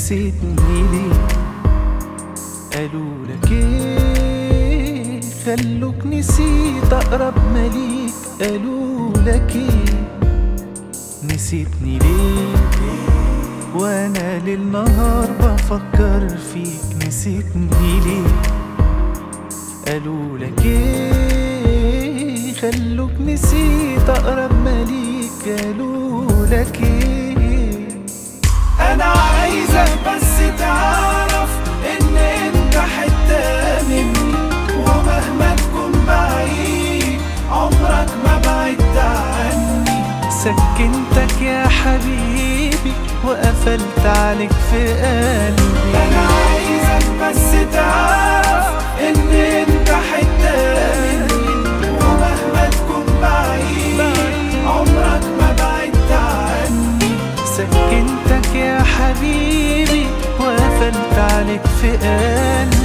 نسيتني ليه؟ قالوا لك ايه خلوك نسيت اقرب مليك؟ قالوا لك ايه نسيتني ليه؟ وانا ليل نهار بفكر فيك نسيتني ليه؟ قالوا لك ايه خلوك نسيت اقرب مليك؟ قالوا لك ايه؟ انا عايزك بس تعرف ان انت حتة مني، ومهما تكون بعيد عمرك ما بعدت عني. سكنتك يا حبيبي وقفلت عليك في قلبي. انا عايزك بس تعرف ان انت حتة مني، ومهما تكون بعيد عمرك ما بعدت عني. سكنتك يا حبيبي وقفلت عليك في قلبي.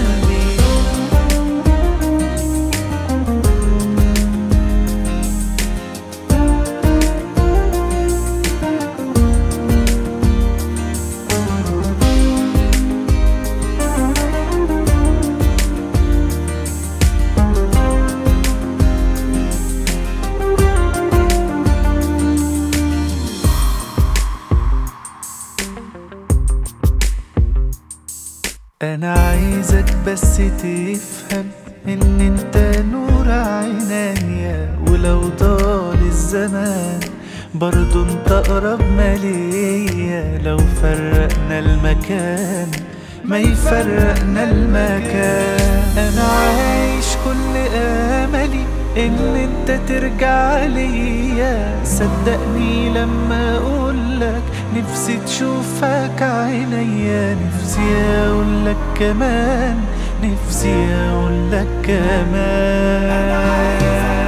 انا عايزك بس تفهم ان انت نور عينيا، ولو طال الزمان برضو انت اقرب ما ليا. لو فرقنا المكان ما يفرقنا المكان. انا عايش كل املي ان انت ترجع ليا. صدقني لما اقولك نفسي تشوفك عينيا. نفسي اقولك كمان، نفسي اقولك كمان.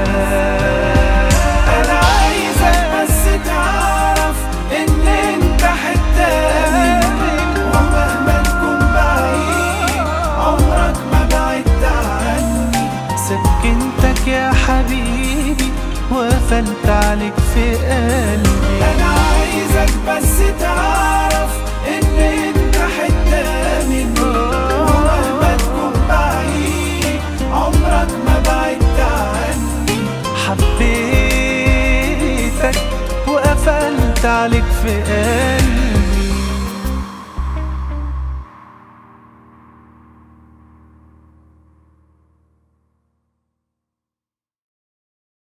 انا عايزك بس تعرف ان انت حتة مني، ومهما تكون بعيد عمرك ما بعدت عني. سكنتك يا حبيبي وقفلت عليك في قلبي. انا عايزك بس تعرف ان انت حتة مني، ومهما تكون بعيد عمرك ما بعدت عني. حبيتك وقفلت عليك في قلبي.